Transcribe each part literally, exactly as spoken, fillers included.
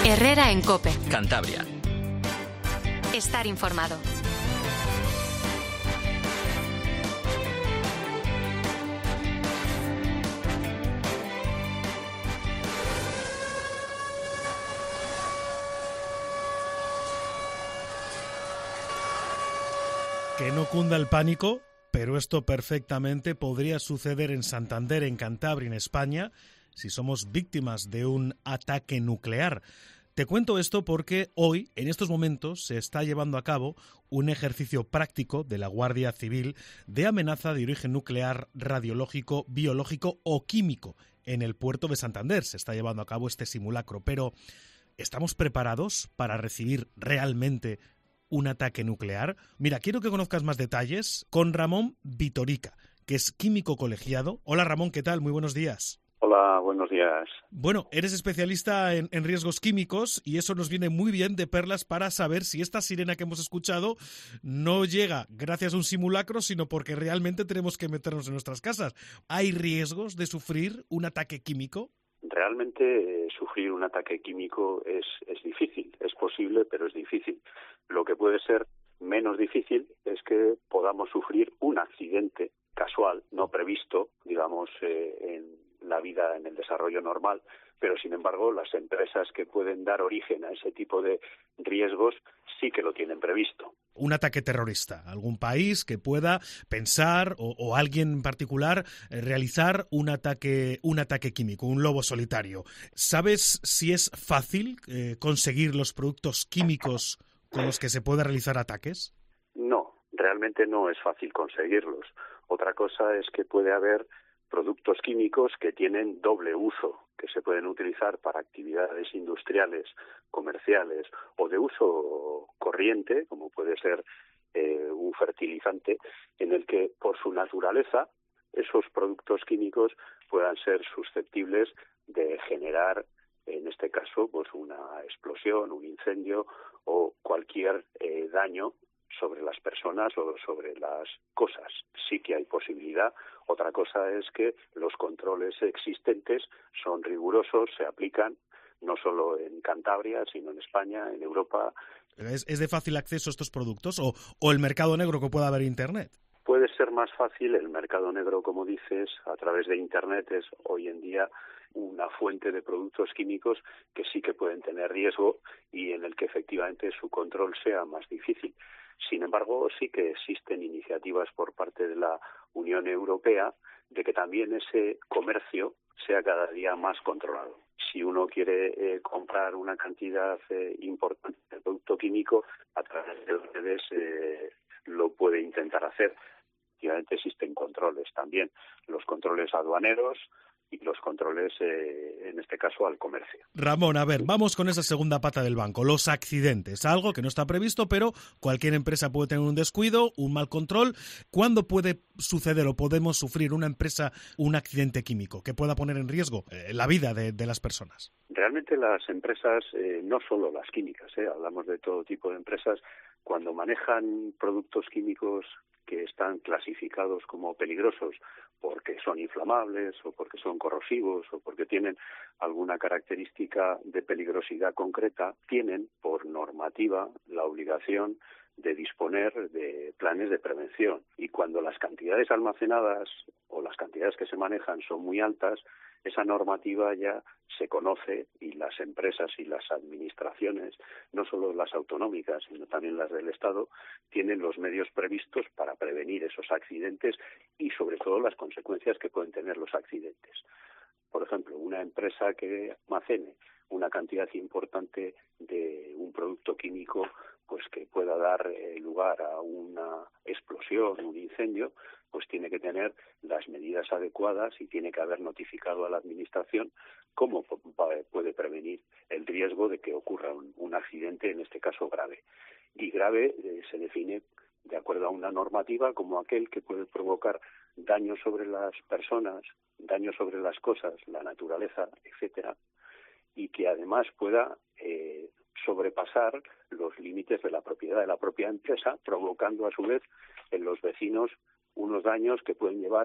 Herrera en COPE. Cantabria. Estar informado. Que no cunda el pánico, pero esto perfectamente podría suceder en Santander, en Cantabria, en España, si somos víctimas de un ataque nuclear. Te cuento esto porque hoy, en estos momentos, se está llevando a cabo un ejercicio práctico de la Guardia Civil de amenaza de origen nuclear, radiológico, biológico o químico en el puerto de Santander. Se está llevando a cabo este simulacro, pero ¿estamos preparados para recibir realmente un ataque nuclear? Mira, quiero que conozcas más detalles con Ramón Vitorica, que es químico colegiado. Hola Ramón, ¿qué tal? Muy buenos días. Hola, buenos días. Bueno, eres especialista en, en riesgos químicos y eso nos viene muy bien de perlas para saber si esta sirena que hemos escuchado no llega gracias a un simulacro, sino porque realmente tenemos que meternos en nuestras casas. ¿Hay riesgos de sufrir un ataque químico? Realmente eh, sufrir un ataque químico es, es difícil, es posible, pero es difícil. Lo que puede ser menos difícil es que podamos sufrir un accidente casual, no previsto, digamos, eh, en la vida, en el desarrollo normal, pero sin embargo las empresas que pueden dar origen a ese tipo de riesgos sí que lo tienen previsto. Un ataque terrorista, algún país que pueda pensar o, o alguien en particular eh, realizar un ataque, un ataque químico, un lobo solitario. ¿Sabes si es fácil eh, conseguir los productos químicos con los que se pueda realizar ataques? No, realmente no es fácil conseguirlos. Otra cosa es que puede haber productos químicos que tienen doble uso, que se pueden utilizar para actividades industriales, comerciales o de uso corriente, como puede ser eh, un fertilizante, en el que por su naturaleza esos productos químicos puedan ser susceptibles de generar, en este caso, pues una explosión, un incendio o cualquier eh, daño sobre las personas o sobre las cosas. Sí que hay posibilidad. Otra cosa es que los controles existentes son rigurosos, se aplican no solo en Cantabria, sino en España, en Europa. ¿Es, es de fácil acceso a estos productos o, o el mercado negro que pueda haber en Internet? Puede ser más fácil. El mercado negro, como dices, a través de Internet es hoy en día una fuente de productos químicos que sí que pueden tener riesgo y en el que efectivamente su control sea más difícil. Sin embargo, sí que existen iniciativas por parte de la Unión Europea de que también ese comercio sea cada día más controlado. Si uno quiere eh, comprar una cantidad eh, importante de producto químico, a través de las redes eh, lo puede intentar hacer. Efectivamente existen controles también, los controles aduaneros y los controles, eh, en este caso, al comercio. Ramón, a ver, vamos con esa segunda pata del banco, los accidentes, algo que no está previsto, pero cualquier empresa puede tener un descuido, un mal control. ¿Cuándo puede suceder o podemos sufrir una empresa un accidente químico que pueda poner en riesgo eh, la vida de, de las personas? Realmente las empresas, eh, no solo las químicas, eh, hablamos de todo tipo de empresas, cuando manejan productos químicos que están clasificados como peligrosos porque son inflamables o porque son corrosivos o porque tienen alguna característica de peligrosidad concreta, tienen por normativa la obligación de disponer de planes de prevención. Y cuando las cantidades almacenadas o las cantidades que se manejan son muy altas, esa normativa ya se conoce y las empresas y las administraciones, no solo las autonómicas, sino también las del Estado, tienen los medios previstos para prevenir esos accidentes y sobre todo las consecuencias que pueden tener los accidentes. Por ejemplo, una empresa que almacene una cantidad importante de un producto químico pues que pueda dar eh, lugar a una explosión, un incendio, pues tiene que tener las medidas adecuadas y tiene que haber notificado a la administración cómo puede prevenir el riesgo de que ocurra un, un accidente, en este caso grave. Y grave eh, se define de acuerdo a una normativa como aquel que puede provocar daños sobre las personas, daños sobre las cosas, la naturaleza, etcétera, y que además pueda eh, sobrepasar los límites de la propiedad de la propia empresa, provocando a su vez en los vecinos unos daños que pueden llevar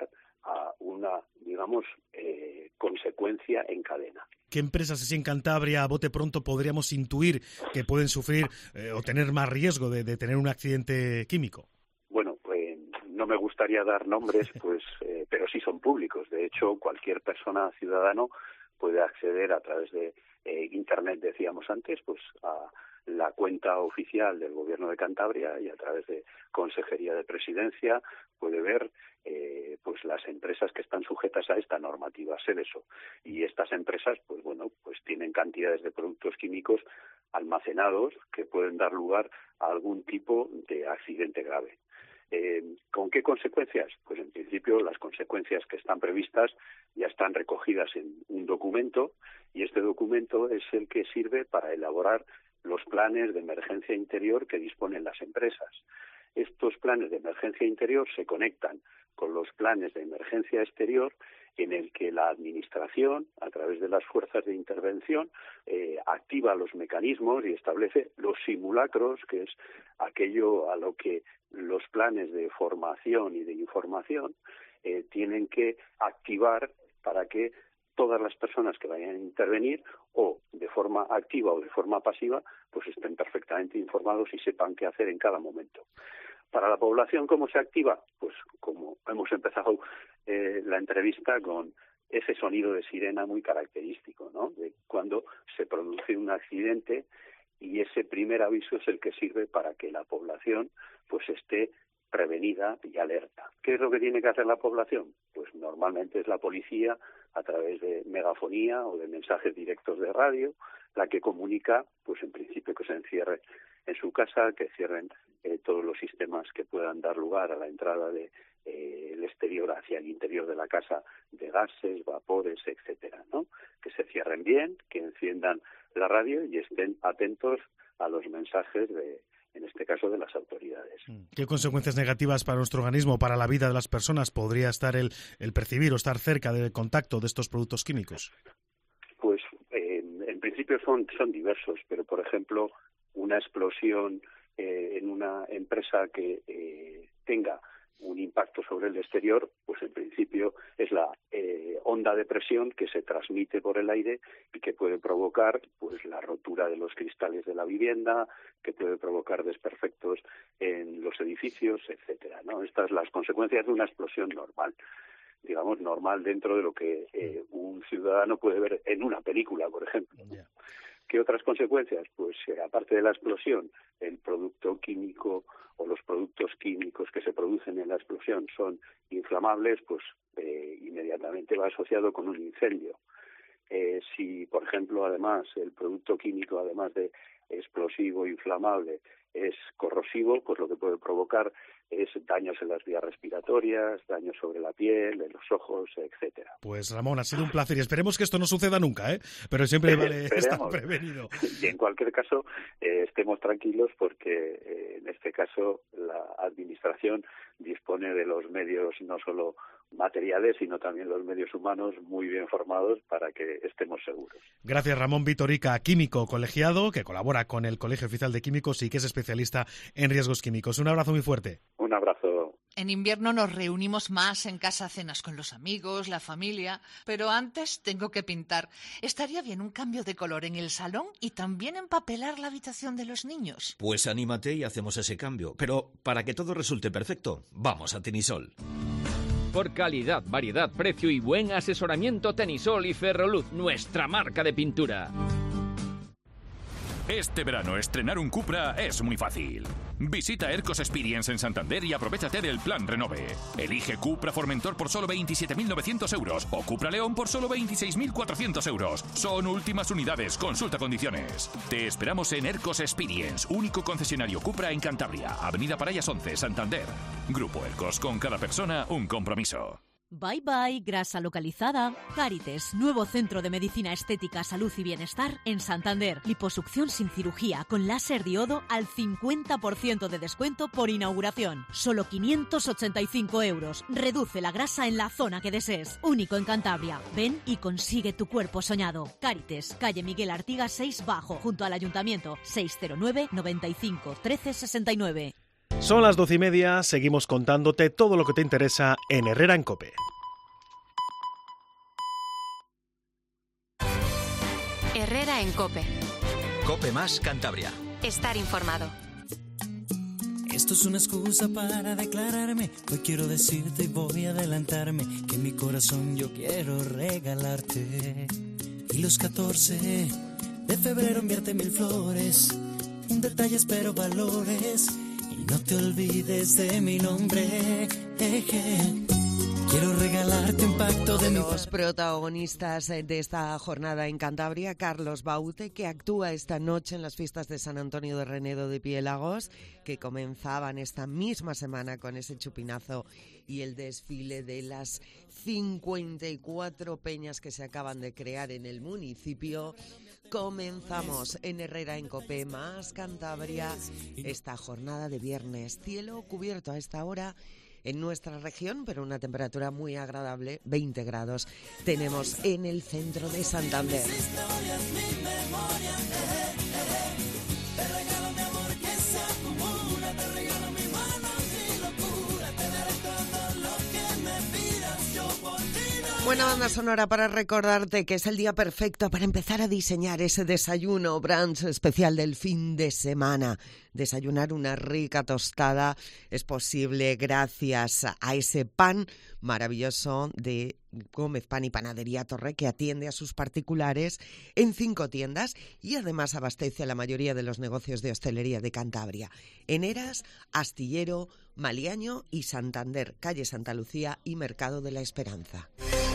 a una, digamos, eh, consecuencia en cadena. ¿Qué empresas así en Cantabria, a bote pronto, podríamos intuir que pueden sufrir eh, o tener más riesgo de, de tener un accidente químico? Bueno, pues no me gustaría dar nombres, pues, eh, pero sí son públicos. De hecho, cualquier persona, ciudadano, puede acceder a través de eh, Internet, decíamos antes, pues a la cuenta oficial del Gobierno de Cantabria, y a través de Consejería de Presidencia puede ver eh, pues las empresas que están sujetas a esta normativa Seveso. Y estas empresas, pues bueno, pues tienen cantidades de productos químicos almacenados que pueden dar lugar a algún tipo de accidente grave. Eh, ¿Con qué consecuencias? Pues en principio las consecuencias que están previstas ya están recogidas en un documento, y este documento es el que sirve para elaborar los planes de emergencia interior que disponen las empresas. Estos planes de emergencia interior se conectan con los planes de emergencia exterior, en el que la Administración, a través de las fuerzas de intervención, eh, activa los mecanismos y establece los simulacros, que es aquello a lo que los planes de formación y de información eh, tienen que activar para que todas las personas que vayan a intervenir, o de forma activa o de forma pasiva, pues estén perfectamente informados y sepan qué hacer en cada momento. Para la población, ¿cómo se activa? Pues como hemos empezado eh, la entrevista con ese sonido de sirena muy característico, ¿no? De cuando se produce un accidente, y ese primer aviso es el que sirve para que la población pues esté prevenida y alerta. ¿Qué es lo que tiene que hacer la población? Pues normalmente es la policía, a través de megafonía o de mensajes directos de radio, la que comunica, pues en principio, que se encierre en su casa, que cierren eh, todos los sistemas que puedan dar lugar a la entrada de eh, el exterior hacia el interior de la casa, de gases, vapores, etcétera, ¿no? Que se cierren bien, que enciendan la radio y estén atentos a los mensajes de, en este caso, de las autoridades. ¿Qué consecuencias negativas para nuestro organismo, para la vida de las personas, podría estar el, el percibir o estar cerca del contacto de estos productos químicos? Pues eh, en principio son, son diversos, pero por ejemplo, una explosión eh, en una empresa que eh, tenga un impacto sobre el exterior, pues en principio es la eh, onda de presión que se transmite por el aire y que puede provocar pues la rotura de los cristales de la vivienda, que puede provocar desperfectos en los edificios, etcétera, ¿no? Estas son las consecuencias de una explosión normal, digamos normal dentro de lo que eh, un ciudadano puede ver en una película, por ejemplo, ¿no? ¿Qué otras consecuencias? Pues eh, aparte de la explosión, el producto químico o los productos químicos que se producen en la explosión son inflamables, pues eh, inmediatamente va asociado con un incendio. Eh, si, por ejemplo, además el producto químico, además de explosivo, inflamable, es corrosivo, pues lo que puede provocar es daños en las vías respiratorias, daños sobre la piel, en los ojos, etcétera. Pues Ramón, ha sido un placer y esperemos que esto no suceda nunca, ¿eh? Pero siempre vale estar prevenido. Y en cualquier caso, eh, estemos tranquilos porque eh, en este caso la Administración dispone de los medios no solo materiales, sino también los medios humanos muy bien formados para que estemos seguros. Gracias, Ramón Vitorica, químico colegiado que colabora con el Colegio Oficial de Químicos y que es especialista en riesgos químicos. Un abrazo muy fuerte. Un abrazo. En invierno nos reunimos más en casa, cenas con los amigos, la familia, pero antes tengo que pintar. Estaría bien un cambio de color en el salón y también empapelar la habitación de los niños. Pues anímate y hacemos ese cambio. Pero para que todo resulte perfecto, vamos a Tenisol. Por calidad, variedad, precio y buen asesoramiento, Tenisol y Ferroluz, nuestra marca de pintura. Este verano estrenar un Cupra es muy fácil. Visita Ercos Experience en Santander y aprovéchate del plan Renove. Elige Cupra Formentor por solo veintisiete mil novecientos euros o Cupra León por solo veintiséis mil cuatrocientos euros. Son últimas unidades, consulta condiciones. Te esperamos en Ercos Experience, único concesionario Cupra en Cantabria, Avenida Parayas once, Santander. Grupo Ercos, con cada persona un compromiso. Bye bye, grasa localizada. Cárites, nuevo centro de medicina estética, salud y bienestar en Santander. Liposucción sin cirugía con láser diodo al cincuenta por ciento de descuento por inauguración. Solo quinientos ochenta y cinco euros. Reduce la grasa en la zona que desees. Único en Cantabria. Ven y consigue tu cuerpo soñado. Cárites, calle Miguel Artigas seis Bajo, junto al Ayuntamiento. seis cero nueve, noventa y cinco, trece sesenta y nueve. Son las doce y media, seguimos contándote todo lo que te interesa en Herrera en COPE. Herrera en COPE. COPE más Cantabria. Estar informado. Esto es una excusa para declararme. Hoy quiero decirte y voy a adelantarme que en mi corazón yo quiero regalarte. Y los catorce de febrero enviarte mil flores. Un detalle espero valores. Y no te olvides de mi nombre. Eje. Quiero regalarte un pacto de mi... Los protagonistas de esta jornada en Cantabria, Carlos Baute, que actúa esta noche en las fiestas de San Antonio de Renedo de Piélagos, que comenzaban esta misma semana con ese chupinazo y el desfile de las cincuenta y cuatro peñas que se acaban de crear en el municipio. Comenzamos en Herrera en COPE más Cantabria esta jornada de viernes. Cielo cubierto a esta hora en nuestra región, pero una temperatura muy agradable, veinte grados. Tenemos en el centro de Santander. Buena banda sonora para recordarte que es el día perfecto para empezar a diseñar ese desayuno brunch especial del fin de semana. Desayunar una rica tostada es posible gracias a ese pan maravilloso de Gómez Pan y Panadería Torre, que atiende a sus particulares en cinco tiendas y además abastece a la mayoría de los negocios de hostelería de Cantabria. En Eras, Astillero, Maliaño y Santander, calle Santa Lucía y Mercado de la Esperanza.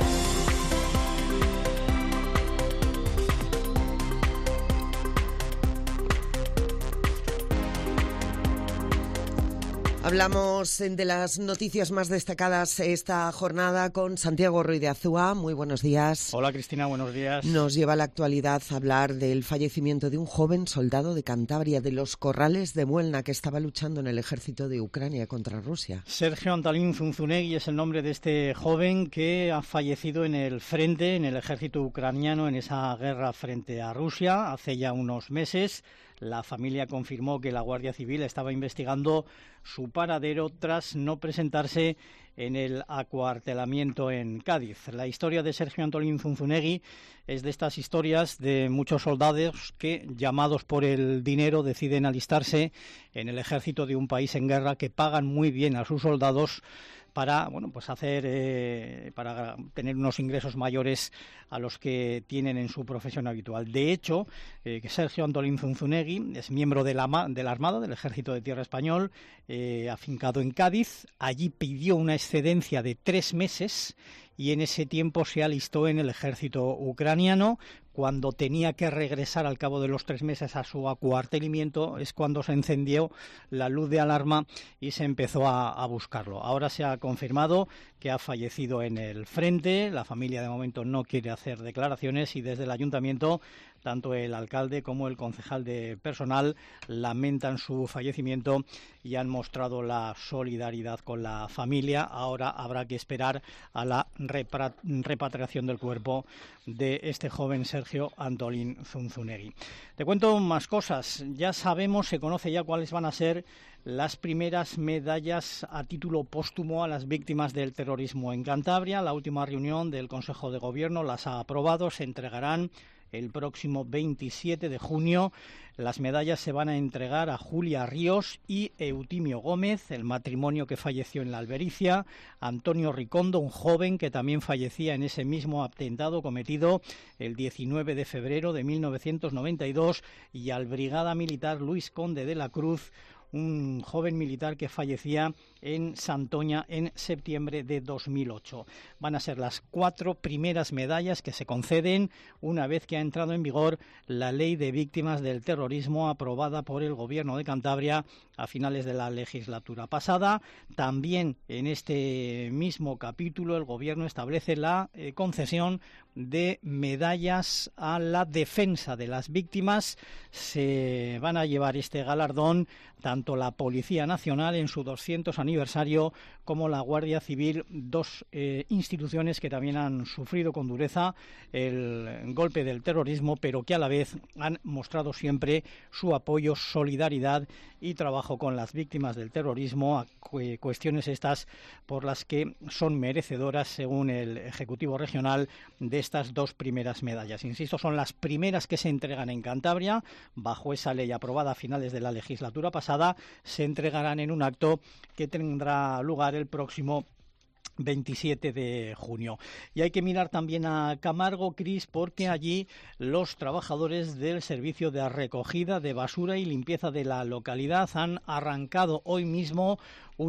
Hablamos de las noticias más destacadas esta jornada con Santiago Ruiz de Azúa. Muy buenos días. Hola Cristina, buenos días. Nos lleva a la actualidad a hablar del fallecimiento de un joven soldado de Cantabria, de los Corrales de Buelna, que estaba luchando en el ejército de Ucrania contra Rusia. Sergio Antolín Zunzunegui es el nombre de este joven que ha fallecido en el frente, en el ejército ucraniano, en esa guerra frente a Rusia, hace ya unos meses. La familia confirmó que la Guardia Civil estaba investigando su paradero tras no presentarse en el acuartelamiento en Cádiz. La historia de Sergio Antolín Zunzunegui es de estas historias de muchos soldados que, llamados por el dinero, deciden alistarse en el ejército de un país en guerra, que pagan muy bien a sus soldados para, bueno, pues hacer, eh, para tener unos ingresos mayores a los que tienen en su profesión habitual. De hecho, eh, que Sergio Antolín Zunzunegui es miembro de la, de la Armada, del Ejército de Tierra Español, eh, afincado en Cádiz. Allí pidió una excedencia de tres meses y en ese tiempo se alistó en el ejército ucraniano. Cuando tenía que regresar al cabo de los tres meses a su acuartelamiento es cuando se encendió la luz de alarma y se empezó a, a buscarlo. Ahora se ha confirmado que ha fallecido en el frente. La familia de momento no quiere hacer declaraciones y desde el ayuntamiento tanto el alcalde como el concejal de personal lamentan su fallecimiento y han mostrado la solidaridad con la familia. Ahora habrá que esperar a la repatriación del cuerpo de este joven Sergio Antolín Zunzunegui. Te cuento más cosas. Ya sabemos, se conoce ya cuáles van a ser las primeras medallas a título póstumo a las víctimas del terrorismo en Cantabria. La última reunión del Consejo de Gobierno las ha aprobado. Se entregarán el próximo veintisiete de junio. Las medallas se van a entregar a Julia Ríos y Eutimio Gómez, el matrimonio que falleció en la Albericia, Antonio Ricondo, un joven que también fallecía en ese mismo atentado cometido el diecinueve de febrero de mil novecientos noventa y dos, y al brigada militar Luis Conde de la Cruz, un joven militar que fallecía en Santoña en septiembre de dos mil ocho. Van a ser las cuatro primeras medallas que se conceden una vez que ha entrado en vigor la Ley de Víctimas del Terrorismo aprobada por el Gobierno de Cantabria a finales de la legislatura pasada. También en este mismo capítulo el Gobierno establece la eh, concesión de medallas a la defensa de las víctimas. Se van a llevar este galardón tanto la Policía Nacional en su doscientos aniversario aniversario, como la Guardia Civil, dos eh, instituciones que también han sufrido con dureza el golpe del terrorismo, pero que a la vez han mostrado siempre su apoyo, solidaridad y trabajo con las víctimas del terrorismo, cuestiones estas por las que son merecedoras, según el Ejecutivo Regional, de estas dos primeras medallas. Insisto, son las primeras que se entregan en Cantabria, bajo esa ley aprobada a finales de la legislatura pasada. Se entregarán en un acto que tendrá lugar el próximo veintisiete de junio. Y hay que mirar también a Camargo, Cris, porque allí los trabajadores del servicio de recogida de basura y limpieza de la localidad han arrancado hoy mismo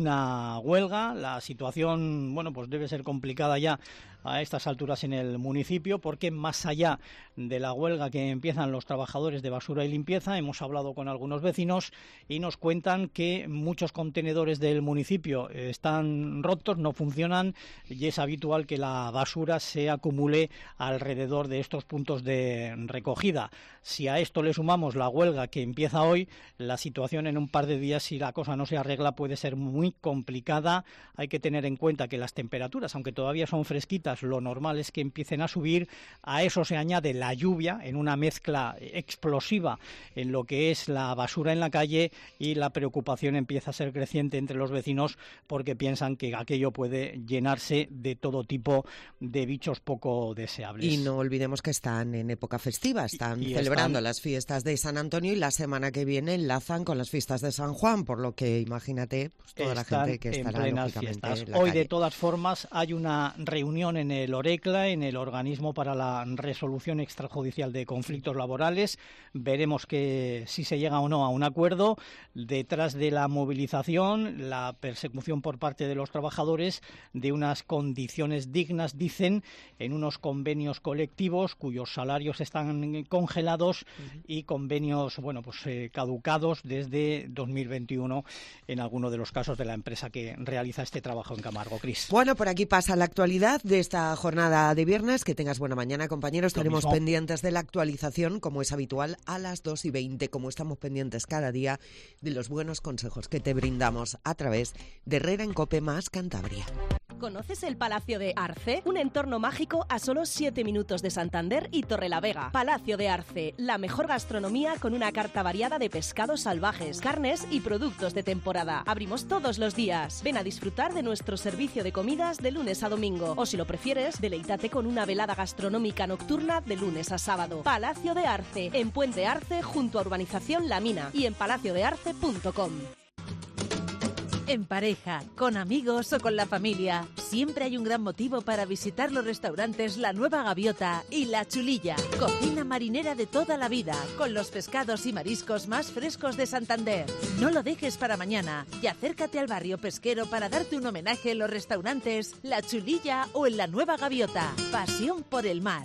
una huelga. La situación, bueno, pues debe ser complicada ya a estas alturas en el municipio, porque más allá de la huelga que empiezan los trabajadores de basura y limpieza, hemos hablado con algunos vecinos y nos cuentan que muchos contenedores del municipio están rotos, no funcionan, y es habitual que la basura se acumule alrededor de estos puntos de recogida. Si a esto le sumamos la huelga que empieza hoy, la situación en un par de días, si la cosa no se arregla, puede ser muy complicada. Hay que tener en cuenta que las temperaturas, aunque todavía son fresquitas, lo normal es que empiecen a subir. A eso se añade la lluvia en una mezcla explosiva en lo que es la basura en la calle, y la preocupación empieza a ser creciente entre los vecinos porque piensan que aquello puede llenarse de todo tipo de bichos poco deseables. Y no olvidemos que están en época festiva, están y, y celebrando están... las fiestas de San Antonio, y la semana que viene enlazan con las fiestas de San Juan, por lo que imagínate pues, toda están la gente que estará en lógicamente fiestas. en la Hoy calle. de todas formas hay una reunión en el ORECLA, en el Organismo para la Resolución Extrajudicial de Conflictos Laborales. Veremos que si se llega o no a un acuerdo. Detrás de la movilización, la persecución por parte de los trabajadores de unas condiciones dignas, dicen, en unos convenios colectivos cuyos salarios están congelados uh-huh. y convenios, bueno, pues eh, caducados desde dos mil veintiuno en alguno de los casos de la empresa que realiza este trabajo en Camargo. Cris. Bueno, por aquí pasa la actualidad de esta jornada de viernes. Que tengas buena mañana, compañeros. Lo Estaremos mismo. pendientes de la actualización, como es habitual, a las dos y veinte, como estamos pendientes cada día de los buenos consejos que te brindamos a través de Herrera en Cope más Cantabria. ¿Conoces el Palacio de Arce? Un entorno mágico a solo siete minutos de Santander y Torrelavega. Palacio de Arce, la mejor gastronomía con una carta variada de pescados salvajes, carnes y productos de temporada. Abrimos todos los días. Ven a disfrutar de nuestro servicio de comidas de lunes a domingo. O si lo prefieres, deleítate con una velada gastronómica nocturna de lunes a sábado. Palacio de Arce, en Puente Arce, junto a Urbanización La Mina, y en palacio de arce punto com. En pareja, con amigos o con la familia, siempre hay un gran motivo para visitar los restaurantes La Nueva Gaviota y La Chulilla. Cocina marinera de toda la vida, con los pescados y mariscos más frescos de Santander. No lo dejes para mañana y acércate al barrio pesquero para darte un homenaje en los restaurantes La Chulilla o en La Nueva Gaviota. Pasión por el mar.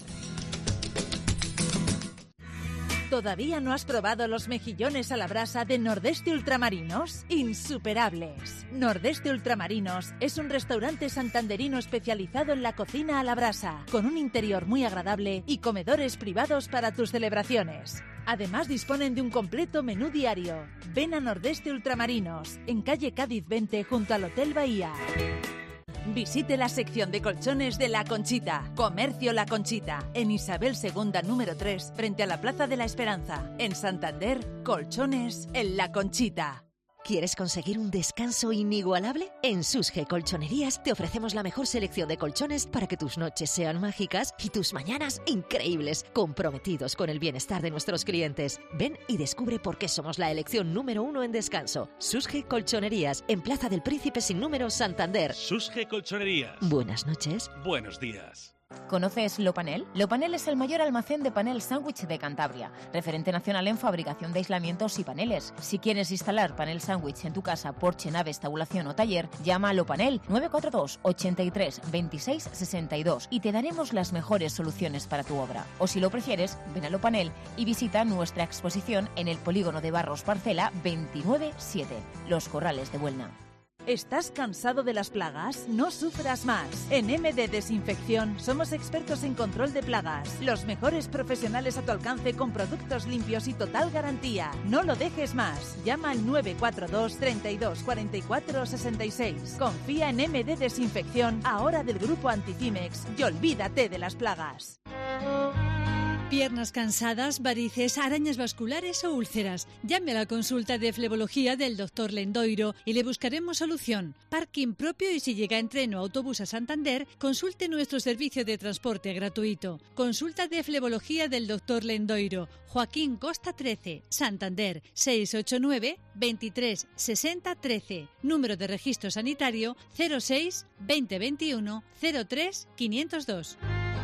¿Todavía no has probado los mejillones a la brasa de Nordeste Ultramarinos? ¡Insuperables! Nordeste Ultramarinos es un restaurante santanderino especializado en la cocina a la brasa, con un interior muy agradable y comedores privados para tus celebraciones. Además disponen de un completo menú diario. Ven a Nordeste Ultramarinos, en calle Cádiz veinte, junto al Hotel Bahía. Visite la sección de colchones de La Conchita. Comercio La Conchita, en Isabel segunda número tres, frente a la Plaza de la Esperanza. En Santander, colchones en La Conchita. ¿Quieres conseguir un descanso inigualable? En Susge Colchonerías te ofrecemos la mejor selección de colchones para que tus noches sean mágicas y tus mañanas increíbles, comprometidos con el bienestar de nuestros clientes. Ven y descubre por qué somos la elección número uno en descanso. Susge Colchonerías, en Plaza del Príncipe sin número, Santander. Susge Colchonerías. Buenas noches. Buenos días. ¿Conoces Lopanel? Lopanel es el mayor almacén de panel sándwich de Cantabria, referente nacional en fabricación de aislamientos y paneles. Si quieres instalar panel sándwich en tu casa, porche, naves, tabulación o taller, llama a Lopanel nueve cuatro dos, ochenta y tres, veintiséis, sesenta y dos y te daremos las mejores soluciones para tu obra. O si lo prefieres, ven a Lopanel y visita nuestra exposición en el polígono de Barros Parcela veintinueve siete, Los Corrales de Buelna. ¿Estás cansado de las plagas? No sufras más. En M D Desinfección somos expertos en control de plagas. Los mejores profesionales a tu alcance con productos limpios y total garantía. No lo dejes más. Llama al nueve cuatro dos, treinta y dos, cuarenta y cuatro, sesenta y seis. Confía en M D Desinfección, ahora del grupo Anticimex, y olvídate de las plagas. Piernas cansadas, varices, arañas vasculares o úlceras. Llame a la consulta de flebología del doctor Lendoiro y le buscaremos solución. Parking propio y si llega en tren o autobús a Santander, consulte nuestro servicio de transporte gratuito. Consulta de flebología del doctor Lendoiro. Joaquín Costa trece, Santander, seis ocho nueve, veintitrés, sesenta, trece. Número de registro sanitario cero seis, veinte veintiuno, cero tres, quinientos dos.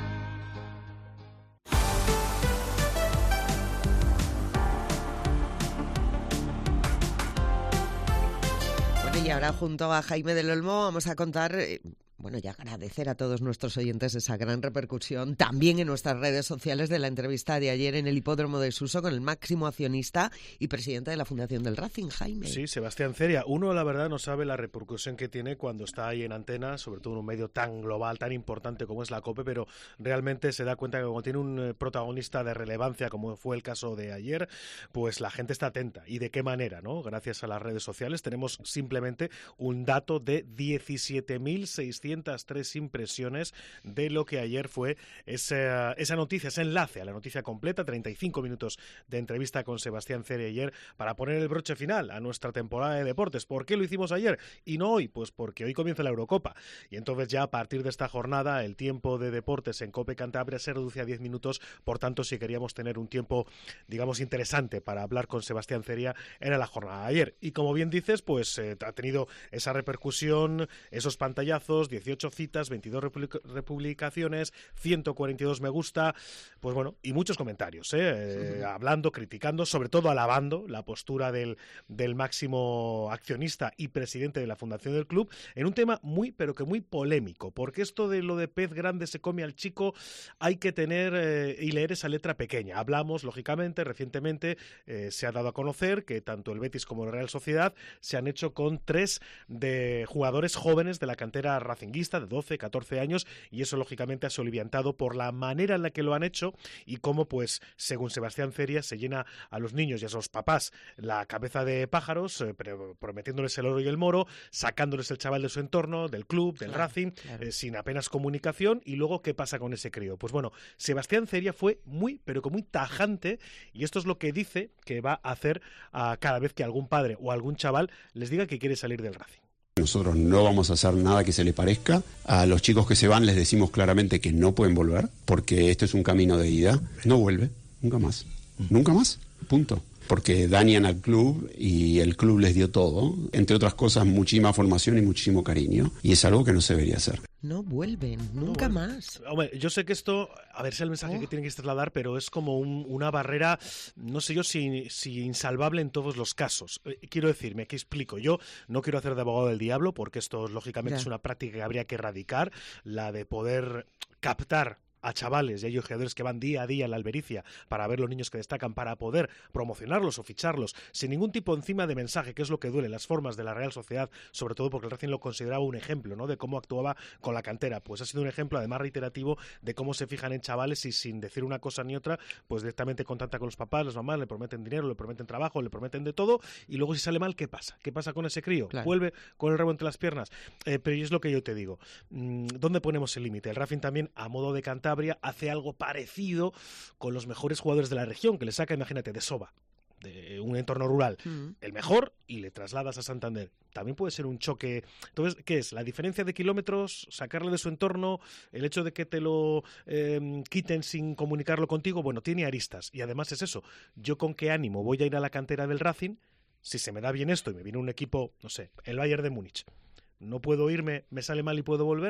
Y ahora junto a Jaime del Olmo vamos a contar, eh, bueno, y agradecer a todos nuestros oyentes esa gran repercusión también en nuestras redes sociales de la entrevista de ayer en el hipódromo de Suso con el máximo accionista y presidente de la Fundación del Racing, Jaime. Sí, Sebastián Ceria. Uno, la verdad, no sabe la repercusión que tiene cuando está ahí en antena, sobre todo en un medio tan global, tan importante como es la COPE, pero realmente se da cuenta que cuando tiene un protagonista de relevancia, como fue el caso de ayer, pues la gente está atenta. ¿Y de qué manera, no? Gracias a las redes sociales tenemos simplemente un dato de diecisiete mil seiscientas tres impresiones de lo que ayer fue esa, esa noticia, ese enlace a la noticia completa, treinta y cinco minutos de entrevista con Sebastián Ceria ayer para poner el broche final a nuestra temporada de deportes. ¿Por qué lo hicimos ayer y no hoy? Pues porque hoy comienza la Eurocopa y entonces ya a partir de esta jornada el tiempo de deportes en COPE Cantabria se reduce a diez minutos, por tanto si queríamos tener un tiempo, digamos, interesante para hablar con Sebastián Ceria era la jornada de ayer. Y como bien dices, pues eh, ha tenido esa repercusión, esos pantallazos, dieciocho citas, veintidós republicaciones, ciento cuarenta y dos me gusta, pues bueno, y muchos comentarios, ¿eh? Sí. Hablando, criticando, sobre todo alabando la postura del, del máximo accionista y presidente de la fundación del club, en un tema muy, pero que muy polémico, porque esto de lo de pez grande se come al chico, hay que tener eh, y leer esa letra pequeña. Hablamos, lógicamente, recientemente eh, se ha dado a conocer que tanto el Betis como la Real Sociedad se han hecho con tres de jugadores jóvenes de la cantera racinguista de doce, catorce años, y eso lógicamente ha soliviantado por la manera en la que lo han hecho y cómo, pues, según Sebastián Ceria, se llena a los niños y a sus papás la cabeza de pájaros, eh, prometiéndoles el oro y el moro, sacándoles el chaval de su entorno, del club, del claro, Racing, claro. Eh, sin apenas comunicación, y luego, ¿qué pasa con ese crío? Pues bueno, Sebastián Ceria fue muy, pero que muy tajante, y esto es lo que dice que va a hacer a cada vez que algún padre o algún chaval les diga que quiere salir del Racing. Nosotros no vamos a hacer nada que se le parezca. A los chicos que se van les decimos claramente que no pueden volver, porque esto es un camino de ida. No vuelve, nunca más. Nunca más, punto. Porque dañan al club y el club les dio todo, entre otras cosas muchísima formación y muchísimo cariño, y es algo que no se debería hacer. No vuelven, nunca no, más. Hombre, yo sé que esto, a ver si es el mensaje oh. que tienen que trasladar, pero es como un, una barrera, no sé yo si, si insalvable en todos los casos. Eh, quiero decirme, que explico, yo no quiero hacer de abogado del diablo, porque esto lógicamente ya. es una práctica que habría que erradicar, la de poder captar a chavales y a jugadores que van día a día a la albericia para ver los niños que destacan, para poder promocionarlos o ficharlos sin ningún tipo encima de mensaje, que es lo que duele, las formas de la Real Sociedad, sobre todo porque el Racing lo consideraba un ejemplo, ¿no?, de cómo actuaba con la cantera. Pues ha sido un ejemplo además reiterativo de cómo se fijan en chavales y sin decir una cosa ni otra, pues directamente contacta con los papás, las mamás, le prometen dinero, le prometen trabajo, le prometen de todo, y luego si sale mal, ¿qué pasa? ¿Qué pasa con ese crío? Claro. Vuelve con el rabo entre las piernas. Eh, pero es lo que yo te digo, ¿dónde ponemos el límite? El Racing también, a modo de Cantabria, hace algo parecido con los mejores jugadores de la región, que le saca, imagínate, de Soba, de un entorno rural, mm. el mejor, y le trasladas a Santander. También puede ser un choque. Entonces, ¿qué es? ¿La diferencia de kilómetros? ¿Sacarle de su entorno? ¿El hecho de que te lo eh, quiten sin comunicarlo contigo? Bueno, tiene aristas. Y además es eso. ¿Yo con qué ánimo voy a ir a la cantera del Racing si se me da bien esto y me viene un equipo, no sé, el Bayern de Múnich? No puedo irme, me sale mal y puedo volver.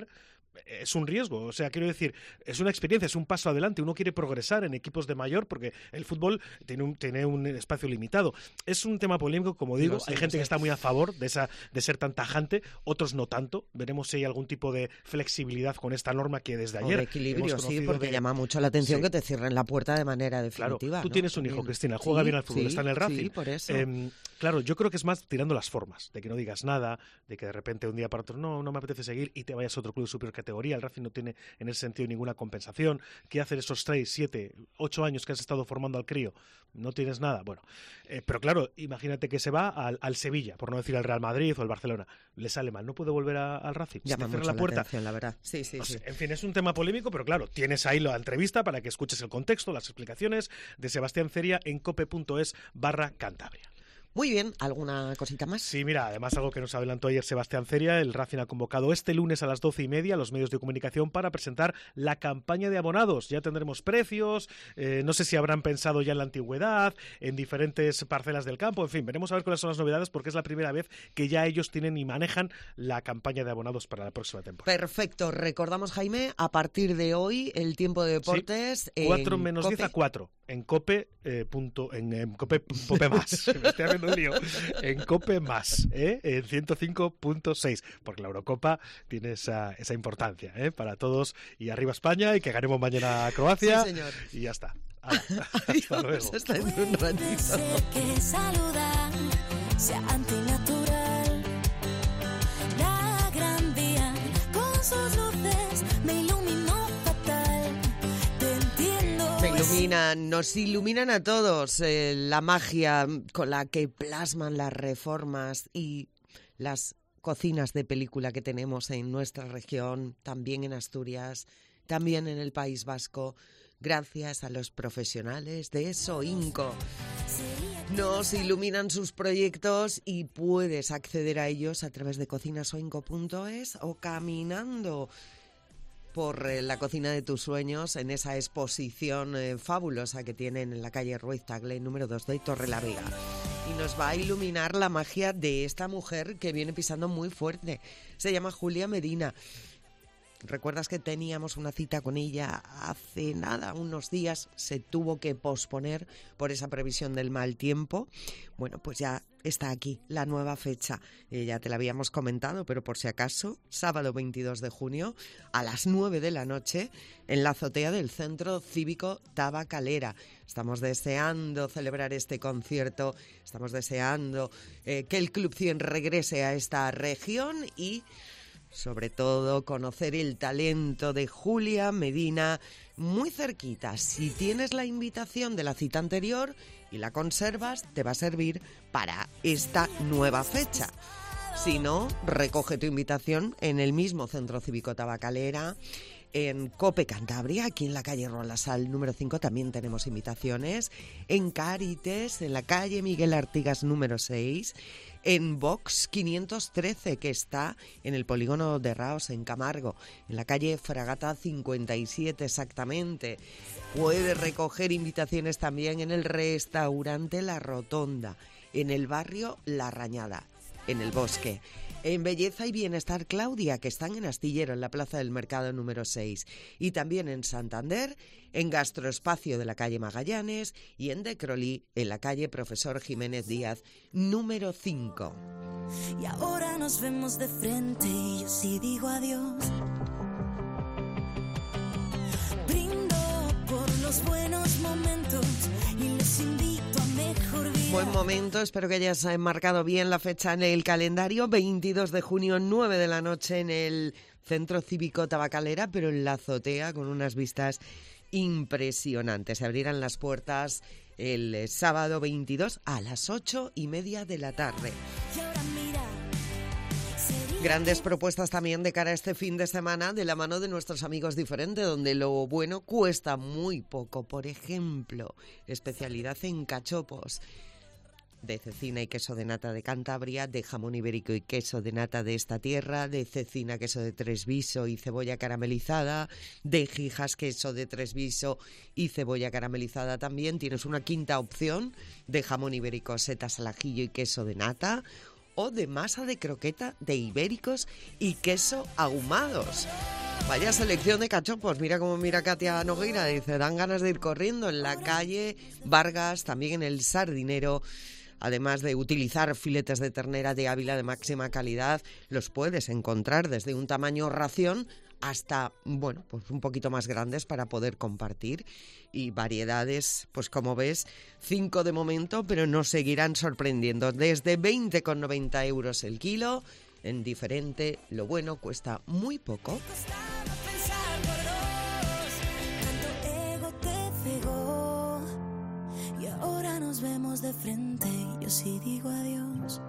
es un riesgo, o sea, quiero decir, es una experiencia, es un paso adelante, uno quiere progresar en equipos de mayor porque el fútbol tiene un, tiene un espacio limitado. Es un tema polémico, como digo, no sé, hay gente no sé. que está muy a favor de, esa, de ser tan tajante, otros no tanto, veremos si hay algún tipo de flexibilidad con esta norma que desde ayer... O de equilibrio, sí, porque de... llama mucho la atención sí. que te cierren la puerta de manera definitiva. Claro, tú ¿no? tienes un hijo, Cristina, juega sí, bien al fútbol, sí, está en el Racing. Sí, por eso. Eh, claro, yo creo que es más tirando las formas, de que no digas nada, de que de repente un día para otro no, no me apetece seguir y te vayas a otro club de superior categoría. El Racing no tiene en ese sentido ninguna compensación. ¿Qué hacer esos tres, siete, ocho años que has estado formando al crío? No tienes nada. Bueno, eh, pero claro, imagínate que se va al, al Sevilla, por no decir al Real Madrid o al Barcelona. Le sale mal, no puede volver a, al Racing. Llama si te mucho la puerta. La atención, la verdad. Sí, sí, no sí. sé, en fin, es un tema polémico, pero claro, tienes ahí la entrevista para que escuches el contexto, las explicaciones de Sebastián Ceria en cope.es barra Cantabria. Muy bien, ¿alguna cosita más? Sí, mira, además algo que nos adelantó ayer Sebastián Ceria, el Racing ha convocado este lunes a las doce y media a los medios de comunicación para presentar la campaña de abonados. Ya tendremos precios, eh, no sé si habrán pensado ya en la antigüedad, en diferentes parcelas del campo, en fin, veremos a ver cuáles son las novedades porque es la primera vez que ya ellos tienen y manejan la campaña de abonados para la próxima temporada. Perfecto, recordamos, Jaime, a partir de hoy el tiempo de deportes... Sí, cuatro menos diez a cuatro, en cope, eh, punto, en, en cope, cope más, me estoy haciendo un lío, en cope más, ¿eh? en ciento cinco punto seis, porque la Eurocopa tiene esa, esa importancia ¿eh? para todos, y arriba España, y que ganemos mañana a Croacia, sí, señor. Y ya está. Hala, Adiós, hasta luego. Hasta dentro un ratito. Que saludar sea antinatural. La gran vía con sus luces me iluminó fatal. Te entiendo. Me iluminan, nos iluminan a todos eh, la magia con la que plasman las reformas y las cocinas de película que tenemos en nuestra región, también en Asturias, también en el País Vasco. Gracias a los profesionales de Soinco. Nos iluminan sus proyectos y puedes acceder a ellos a través de cocinasoinco punto es o caminando por eh, la cocina de tus sueños en esa exposición eh, fabulosa que tienen en la calle Ruiz Tagle, número dos de Torrelavega. Y nos va a iluminar la magia de esta mujer que viene pisando muy fuerte. Se llama Julia Medina. ¿Recuerdas que teníamos una cita con ella hace nada, unos días? Se tuvo que posponer por esa previsión del mal tiempo. Bueno, pues ya está aquí la nueva fecha. Eh, ya te la habíamos comentado, pero por si acaso, sábado veintidós de junio a las nueve de la noche en la azotea del Centro Cívico Tabacalera. Estamos deseando celebrar este concierto, estamos deseando eh, que el Club cien regrese a esta región y... sobre todo, conocer el talento de Julia Medina muy cerquita. Si tienes la invitación de la cita anterior y la conservas, te va a servir para esta nueva fecha. Si no, recoge tu invitación en el mismo Centro Cívico Tabacalera, en Cope Cantabria, aquí en la calle Rolasal número cinco también tenemos invitaciones, en Cárites, en la calle Miguel Artigas número seis, en Vox quinientos trece, que está en el polígono de Raos, en Camargo, en la calle Fragata cincuenta y siete exactamente. Puedes recoger invitaciones también en el restaurante La Rotonda, en el barrio La Rañada, en el Bosque. En Belleza y Bienestar Claudia, que están en Astillero, en la Plaza del Mercado número seis. Y también en Santander, en Gastroespacio de la calle Magallanes y en Decrolí, en la calle Profesor Jiménez Díaz, número cinco. Y ahora nos vemos de frente y yo sí digo adiós. Brindo por los buenos momentos y les invito a mejor día. Buen momento, espero que hayas marcado bien la fecha en el calendario, veintidós de junio, nueve de la noche en el Centro Cívico Tabacalera, pero en la azotea con unas vistas impresionantes. Se abrirán las puertas el sábado veintidós a las ocho y media de la tarde. Grandes propuestas también de cara a este fin de semana de la mano de nuestros amigos Diferente, donde lo bueno cuesta muy poco. Por ejemplo, especialidad en cachopos de cecina y queso de nata de Cantabria, de jamón ibérico y queso de nata de esta tierra, de cecina, queso de Tresviso y cebolla caramelizada, de Gijas, queso de Tresviso y cebolla caramelizada también. Tienes una quinta opción de jamón ibérico, setas al ajillo y queso de nata, o de masa de croqueta de ibéricos y queso ahumados. Vaya selección de cachopos. Mira cómo mira Katia Nogueira. Dice, dan ganas de ir corriendo en la calle Vargas, también en el Sardinero. Además de utilizar filetes de ternera de Ávila de máxima calidad, los puedes encontrar desde un tamaño ración hasta, bueno, pues un poquito más grandes para poder compartir. Y variedades, pues como ves, cinco de momento, pero nos seguirán sorprendiendo. Desde veinte con noventa euros el kilo, en diferente, lo bueno cuesta muy poco. Y ahora nos vemos de frente y yo sí digo adiós.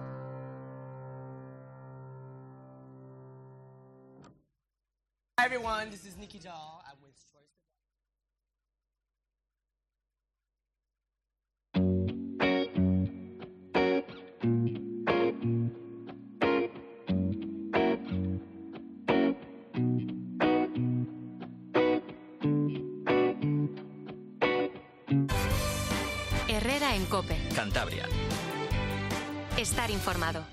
Hi everyone, this is Nikki Doll. I'm with Choice. Herrera en COPE. Cantabria. Estar informado.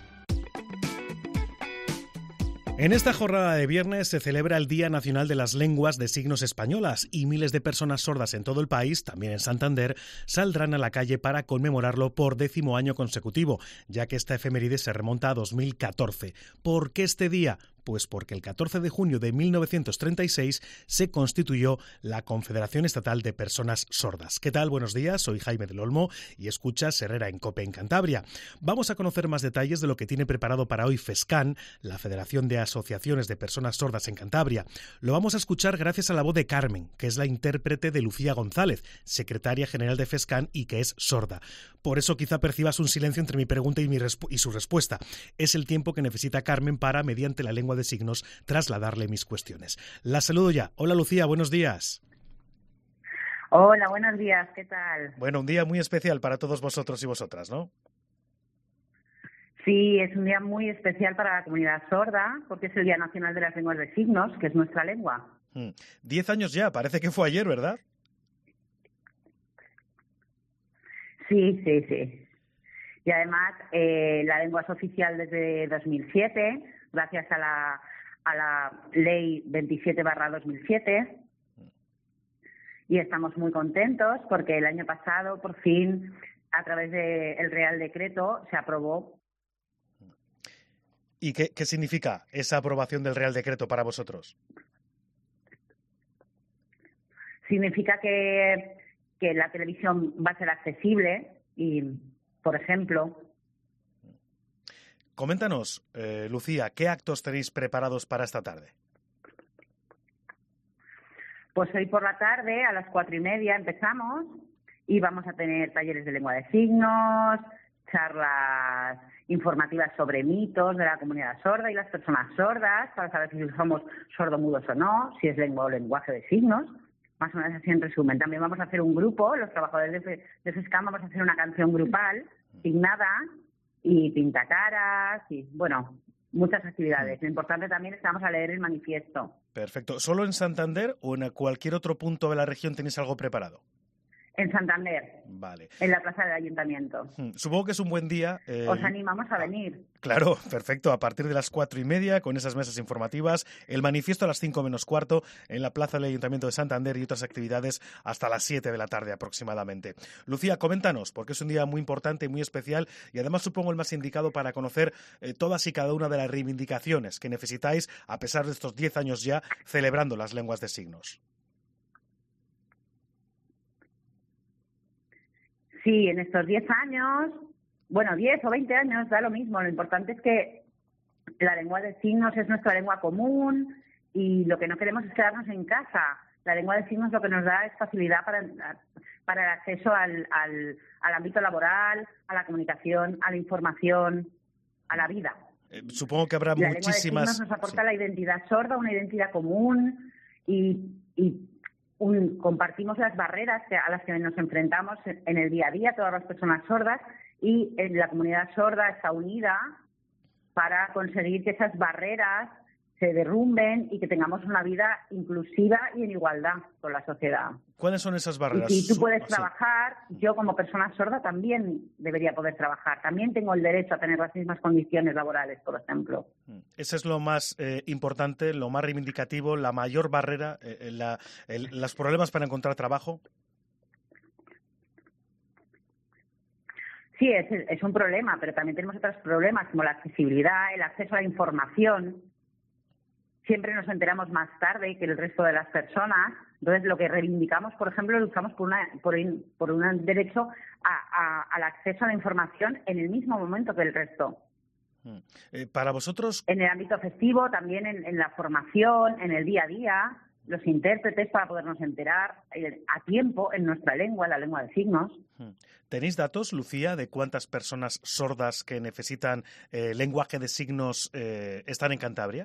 En esta jornada de viernes se celebra el Día Nacional de las Lenguas de Signos Españolas y miles de personas sordas en todo el país, también en Santander, saldrán a la calle para conmemorarlo por décimo año consecutivo, ya que esta efeméride se remonta a dos mil catorce. ¿Por qué este día? Pues porque el catorce de junio de mil novecientos treinta y seis se constituyó la Confederación Estatal de Personas Sordas. ¿Qué tal? Buenos días, soy Jaime del Olmo y escuchas Herrera en COPE en Cantabria. Vamos a conocer más detalles de lo que tiene preparado para hoy FESCAN, la Federación de Asociaciones de Personas Sordas en Cantabria. Lo vamos a escuchar gracias a la voz de Carmen, que es la intérprete de Lucía González, secretaria general de FESCAN y que es sorda. Por eso quizá percibas un silencio entre mi pregunta y, mi respu- y su respuesta. Es el tiempo que necesita Carmen para, mediante la lengua de signos, trasladarle mis cuestiones. La saludo ya. Hola Lucía, buenos días. Hola, buenos días, ¿qué tal? Bueno, un día muy especial para todos vosotros y vosotras, ¿no? Sí, es un día muy especial para la comunidad sorda, porque es el Día Nacional de las Lenguas de Signos, que es nuestra lengua. Hmm. Diez años ya, parece que fue ayer, ¿verdad? Sí, sí, sí. Y además, eh, la lengua es oficial desde dos mil siete, gracias a la, a la ley veintisiete barra dos mil siete. Y estamos muy contentos porque el año pasado, por fin, a través del Real Decreto, se aprobó. ¿Y qué, qué significa esa aprobación del Real Decreto para vosotros? Significa que, que la televisión va a ser accesible y, por ejemplo... Coméntanos, eh, Lucía, ¿qué actos tenéis preparados para esta tarde? Pues hoy por la tarde, a las cuatro y media, empezamos y vamos a tener talleres de lengua de signos, charlas informativas sobre mitos de la comunidad sorda y las personas sordas, para saber si somos sordomudos o no, si es lengua o lenguaje de signos, más o menos así en resumen. También vamos a hacer un grupo, los trabajadores de, de FESCAN vamos a hacer una canción grupal, signada, y pintacaras, y bueno, muchas actividades. Lo importante también es que vamos a leer el manifiesto. Perfecto. ¿Solo en Santander o en cualquier otro punto de la región tenéis algo preparado? En Santander, vale. En la plaza del Ayuntamiento. Supongo que es un buen día. Eh... Os animamos a venir. Claro, perfecto. A partir de las cuatro y media, con esas mesas informativas, el manifiesto a las cinco menos cuarto, en la plaza del Ayuntamiento de Santander y otras actividades hasta las siete de la tarde aproximadamente. Lucía, coméntanos, porque es un día muy importante y muy especial y además supongo el más indicado para conocer eh, todas y cada una de las reivindicaciones que necesitáis a pesar de estos diez años ya celebrando las lenguas de signos. Sí, en estos diez años, bueno, diez o veinte años, da lo mismo. Lo importante es que la lengua de signos es nuestra lengua común y lo que no queremos es quedarnos en casa. La lengua de signos lo que nos da es facilidad para, para el acceso al, al, al ámbito laboral, a la comunicación, a la información, a la vida. Eh, supongo que habrá la muchísimas... lengua de signos nos aporta sí. la identidad sorda, una identidad común y... y Un, compartimos las barreras que, a las que nos enfrentamos en, en el día a día, todas las personas sordas, y en la comunidad sorda está unida para conseguir que esas barreras se derrumben y que tengamos una vida inclusiva y en igualdad con la sociedad. ¿Cuáles son esas barreras? Y si tú puedes Sí. trabajar, yo como persona sorda también debería poder trabajar. También tengo el derecho a tener las mismas condiciones laborales, por ejemplo. Ese es lo más eh, importante, lo más reivindicativo, la mayor barrera, eh, la, el, los problemas para encontrar trabajo. Sí, es, es un problema, pero también tenemos otros problemas como la accesibilidad, el acceso a la información. Siempre nos enteramos más tarde que el resto de las personas. Entonces, lo que reivindicamos, por ejemplo, luchamos por, una, por, un, por un derecho a, a, al acceso a la información en el mismo momento que el resto. Eh, para vosotros... En el ámbito festivo, también en, en la formación, en el día a día, los intérpretes para podernos enterar eh, a tiempo en nuestra lengua, en la lengua de signos. ¿Tenéis datos, Lucía, de cuántas personas sordas que necesitan eh, lenguaje de signos eh, están en Cantabria?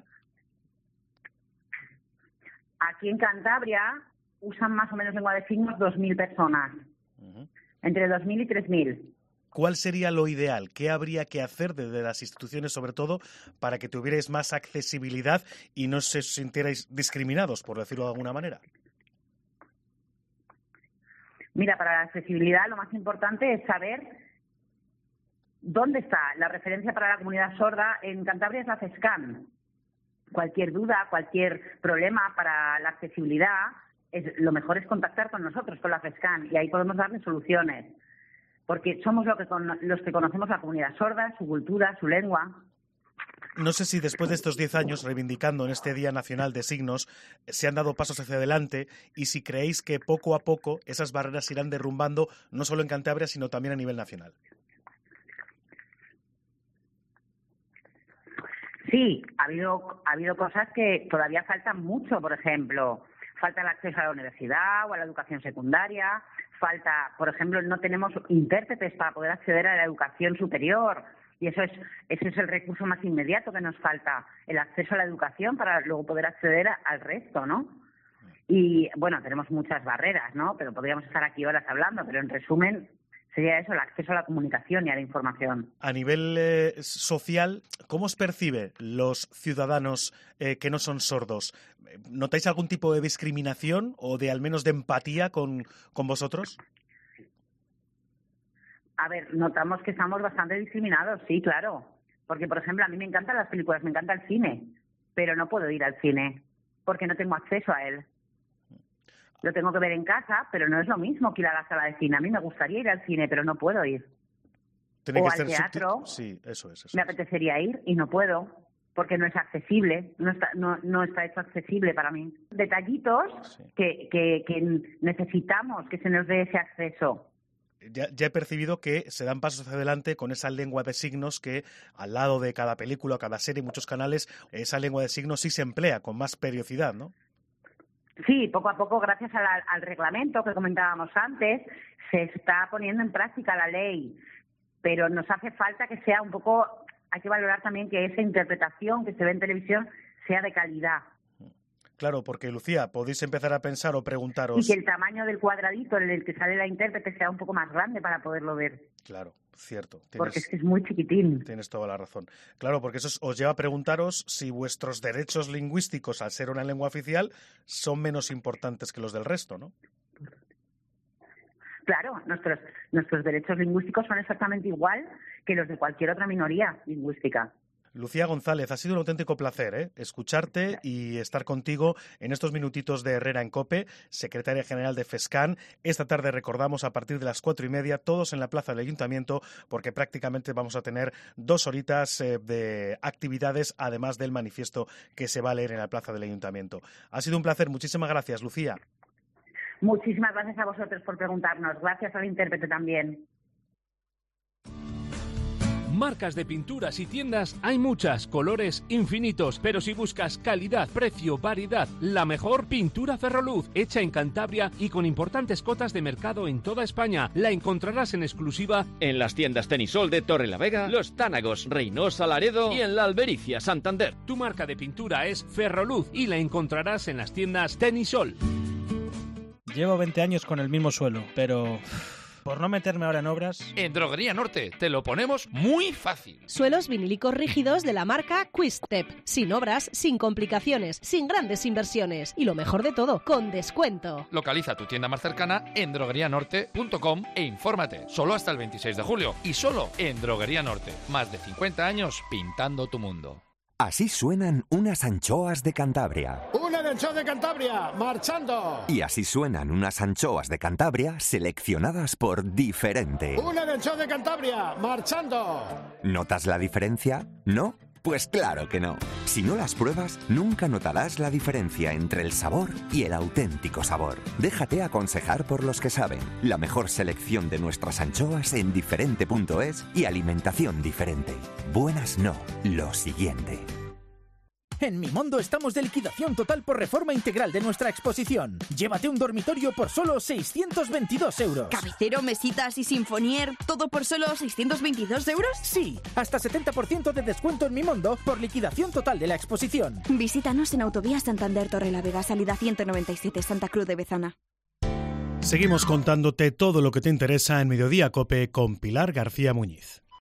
Aquí en Cantabria usan más o menos lengua de signos dos mil personas, uh-huh. entre dos mil y tres mil. ¿Cuál sería lo ideal? ¿Qué habría que hacer desde las instituciones, sobre todo, para que tuvierais más accesibilidad y no se sintierais discriminados, por decirlo de alguna manera? Mira, para la accesibilidad lo más importante es saber dónde está la referencia para la comunidad sorda. En Cantabria es la FESCAN. Cualquier duda, cualquier problema para la accesibilidad, es, lo mejor es contactar con nosotros, con la FESCAN, y ahí podemos darle soluciones. Porque somos lo que con, los que conocemos la comunidad sorda, su cultura, su lengua. No sé si después de estos diez años reivindicando en este Día Nacional de Signos se han dado pasos hacia adelante y si creéis que poco a poco esas barreras se irán derrumbando no solo en Cantabria sino también a nivel nacional. Sí, ha habido, ha habido cosas que todavía faltan mucho, por ejemplo, falta el acceso a la universidad o a la educación secundaria, falta, por ejemplo, no tenemos intérpretes para poder acceder a la educación superior y eso es, ese es el recurso más inmediato que nos falta, el acceso a la educación para luego poder acceder a, al resto, ¿no? Y, bueno, tenemos muchas barreras, ¿no? Pero podríamos estar aquí horas hablando, pero en resumen sería eso, el acceso a la comunicación y a la información. A nivel eh, social, ¿cómo os percibe los ciudadanos eh, que no son sordos? ¿Notáis algún tipo de discriminación o de al menos de empatía con, con vosotros? A ver, notamos que estamos bastante discriminados, sí, claro. Porque, por ejemplo, a mí me encantan las películas, me encanta el cine, pero no puedo ir al cine porque no tengo acceso a él. Lo tengo que ver en casa, pero no es lo mismo que ir a la sala de cine. A mí me gustaría ir al cine, pero no puedo ir. Tiene o que al ser teatro, sí, eso es, eso me es. apetecería ir y no puedo, porque no es accesible, no está, no, no está hecho accesible para mí. Detallitos sí. que, que, que necesitamos que se nos dé ese acceso. Ya, ya he percibido que se dan pasos hacia adelante con esa lengua de signos que al lado de cada película, cada serie, muchos canales, esa lengua de signos sí se emplea con más periodicidad, ¿no? Sí, poco a poco, gracias al, al reglamento que comentábamos antes, se está poniendo en práctica la ley, pero nos hace falta que sea un poco, hay que valorar también que esa interpretación que se ve en televisión sea de calidad. Claro, porque Lucía, podéis empezar a pensar o preguntaros... Y que el tamaño del cuadradito en el que sale la intérprete sea un poco más grande para poderlo ver. Claro, cierto. Tienes, porque es que es muy chiquitín. Tienes toda la razón. Claro, porque eso os lleva a preguntaros si vuestros derechos lingüísticos, al ser una lengua oficial, son menos importantes que los del resto, ¿no? Claro, nuestros, nuestros derechos lingüísticos son exactamente igual que los de cualquier otra minoría lingüística. Lucía González, ha sido un auténtico placer ¿eh? escucharte y estar contigo en estos minutitos de Herrera en COPE, secretaria general de FESCAN. Esta tarde recordamos a partir de las cuatro y media, todos en la plaza del Ayuntamiento, porque prácticamente vamos a tener dos horitas eh, de actividades, además del manifiesto que se va a leer en la plaza del Ayuntamiento. Ha sido un placer, muchísimas gracias, Lucía. Muchísimas gracias a vosotros por preguntarnos. Gracias al intérprete también. Marcas de pinturas y tiendas hay muchas, colores infinitos, pero si buscas calidad, precio, variedad, la mejor pintura Ferroluz, hecha en Cantabria y con importantes cotas de mercado en toda España, la encontrarás en exclusiva en las tiendas Tenisol de Torrelavega, Los Tánagos, Reynosa, Laredo y en la Albericia, Santander. Tu marca de pintura es Ferroluz y la encontrarás en las tiendas Tenisol. Llevo veinte años con el mismo suelo, pero Por no meterme ahora en obras... En Droguería Norte te lo ponemos muy fácil. Suelos vinílicos rígidos de la marca Quistep. Sin obras, sin complicaciones, sin grandes inversiones. Y lo mejor de todo, con descuento. Localiza tu tienda más cercana en droguería norte punto com e infórmate. Solo hasta el veintiséis de julio y solo en Droguería Norte. Más de cincuenta años pintando tu mundo. Así suenan unas anchoas de Cantabria. ¡Una de anchoa de Cantabria! ¡Marchando! Y así suenan unas anchoas de Cantabria seleccionadas por Diferente. ¡Una de anchoa de Cantabria! ¡Marchando! ¿Notas la diferencia? ¿No? Pues claro que no. Si no las pruebas, nunca notarás la diferencia entre el sabor y el auténtico sabor. Déjate aconsejar por los que saben. La mejor selección de nuestras anchoas en diferente punto es y alimentación diferente. Buenas no, lo siguiente. En Mimondo estamos de liquidación total por reforma integral de nuestra exposición. Llévate un dormitorio por solo seiscientos veintidós euros. Cabecero, mesitas y sinfonier, ¿todo por solo seiscientos veintidós euros? Sí, hasta setenta por ciento de descuento en Mimondo por liquidación total de la exposición. Visítanos en Autovía Santander Torrelavega, salida ciento noventa y siete, Santa Cruz de Bezana. Seguimos contándote todo lo que te interesa en Mediodía COPE con Pilar García Muñiz.